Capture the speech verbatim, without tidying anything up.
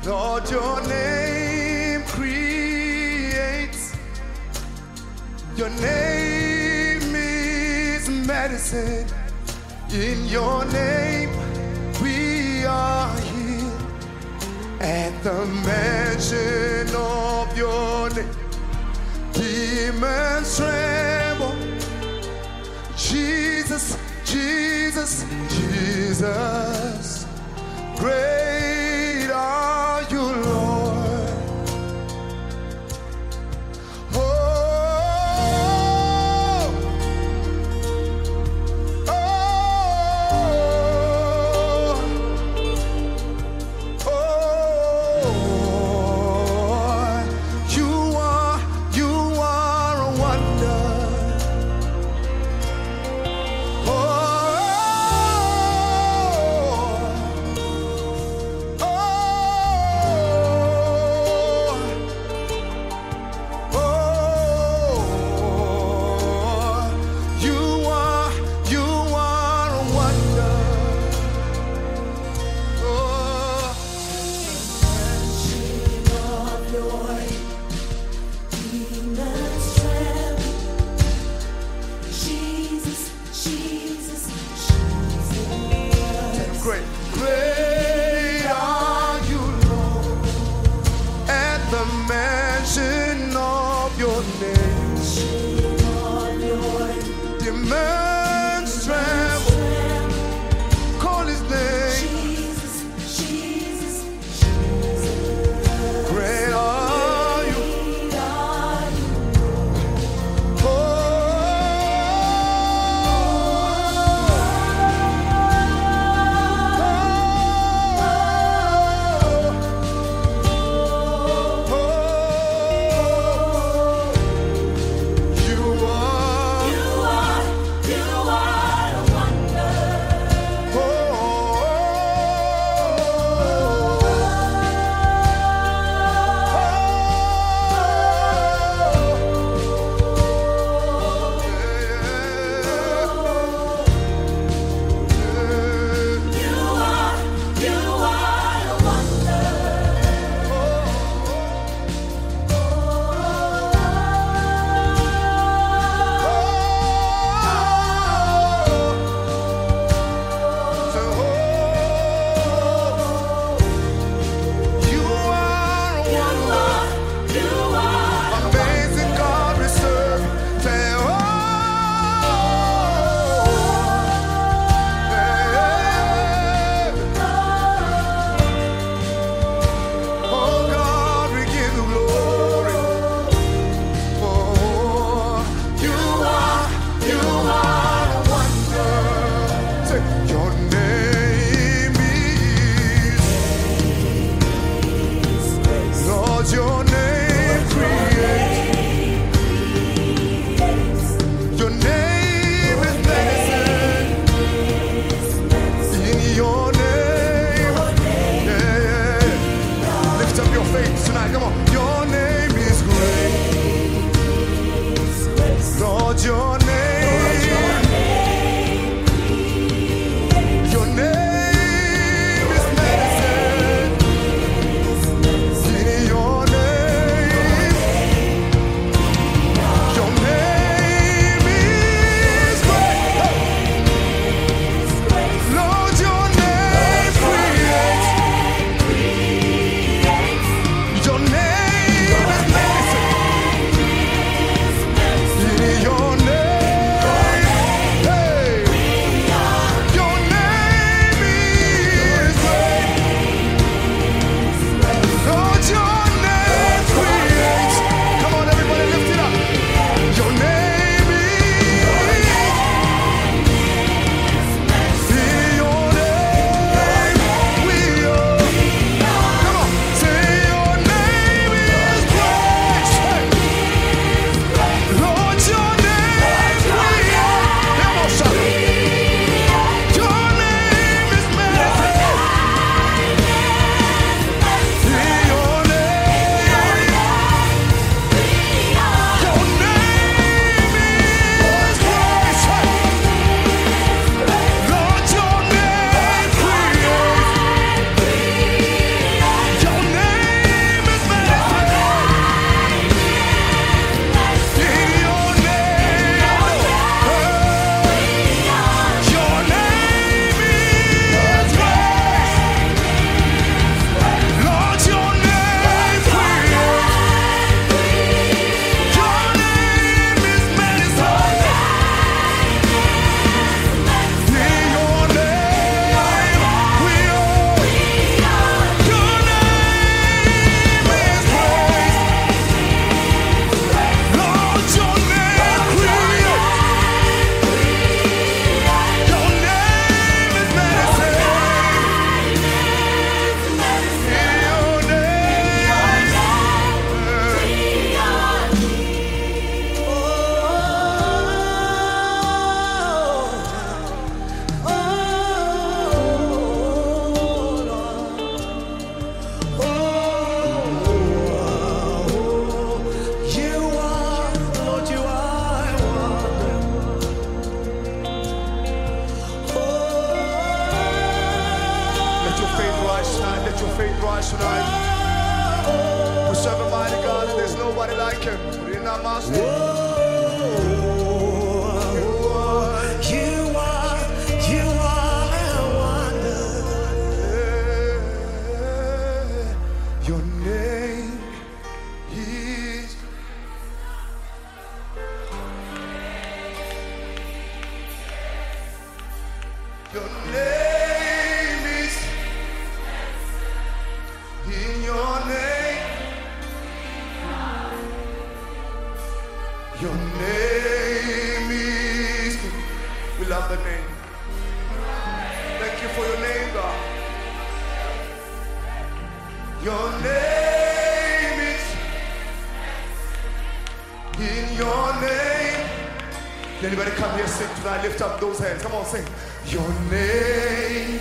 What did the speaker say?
Lord, your name creates. Your name is medicine. In your name we are healed. At the mention of your name, demons tremble. Jesus, Jesus, Jesus, great are you, Lord. Oh, oh, oh, you are, you are a wonder. Great, great are you, Lord, at the mention of your name. Demons tremble. Call his name. Great are you. Oh, oh, your faith rise tonight. We serve a mighty God and there's nobody like him. We're in our master. You are, you are a wonder. Your name is Your name is in your name. Your name is. We love the name. Thank you for your name, God. Your name is in your name. Anybody come here sing tonight? Lift up those hands. Come on, sing. Your name